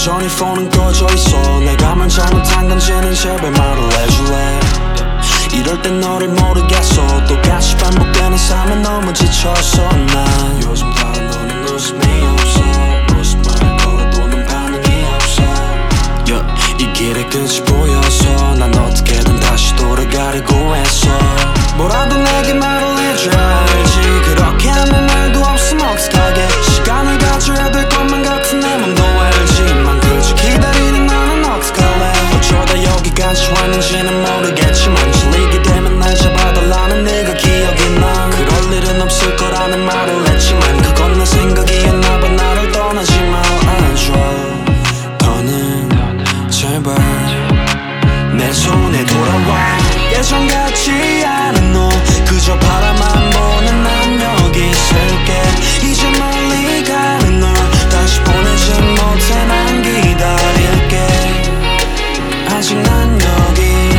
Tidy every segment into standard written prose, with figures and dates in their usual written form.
여전히 폰은 꺼져 있어. 내가 뭘 잘못한 건지는 제발 말을 해줄래. 이럴 땐 너를 모르겠어. 똑같이 반복되는 삶에 너무 지쳤어. 난 요즘 다른 너는 웃음이 없어. 무슨 말 걸어도 넌 반응이 없어. 이 길의 끝이 보여서 난 어떻게든 다시 돌아가려고 했어. 뭐라도 내게 말을 해줘 알지. 그렇게 하면 말도 없음 어떡하게. 시간을 가져야 될 것만 같은 내 맘도 알지만 그저 기다리는 나는 어떡할래. 어쩌다 여기까지 왔는지는 모르겠지만 질리게 되면 날 잡아달라는 네가 기억이 나. 그럴 일은 없을 거라는 말을 했지만 그건 내 생각이었나봐. 나를 떠나지 말아줘. 더는 제발 내 손에 돌아와. 예전 같지 않은 너 그저 바라만 보는 난 여기 있을게. 이제 멀리 가는 널 다시 보내지 못해 난 기다릴게. 아직 난 여기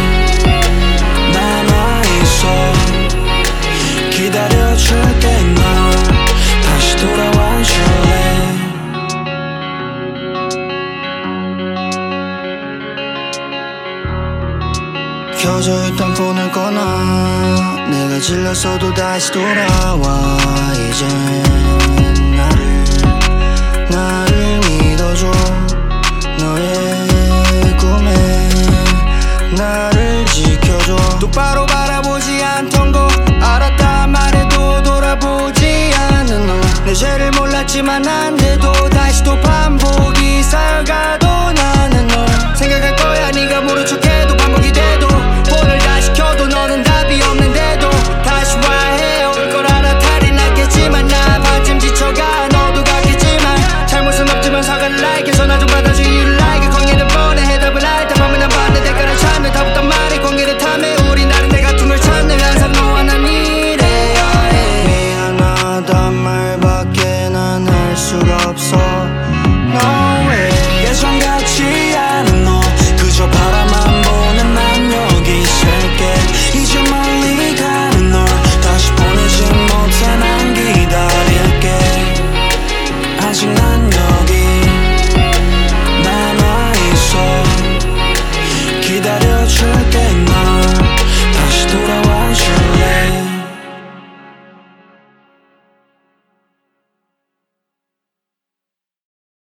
남아있어. 기다려줄게. 널 다시 돌아와 줄래. 켜져 있던 폰을 꺼놔. 내가 질렸어도 다시 돌아와. 이제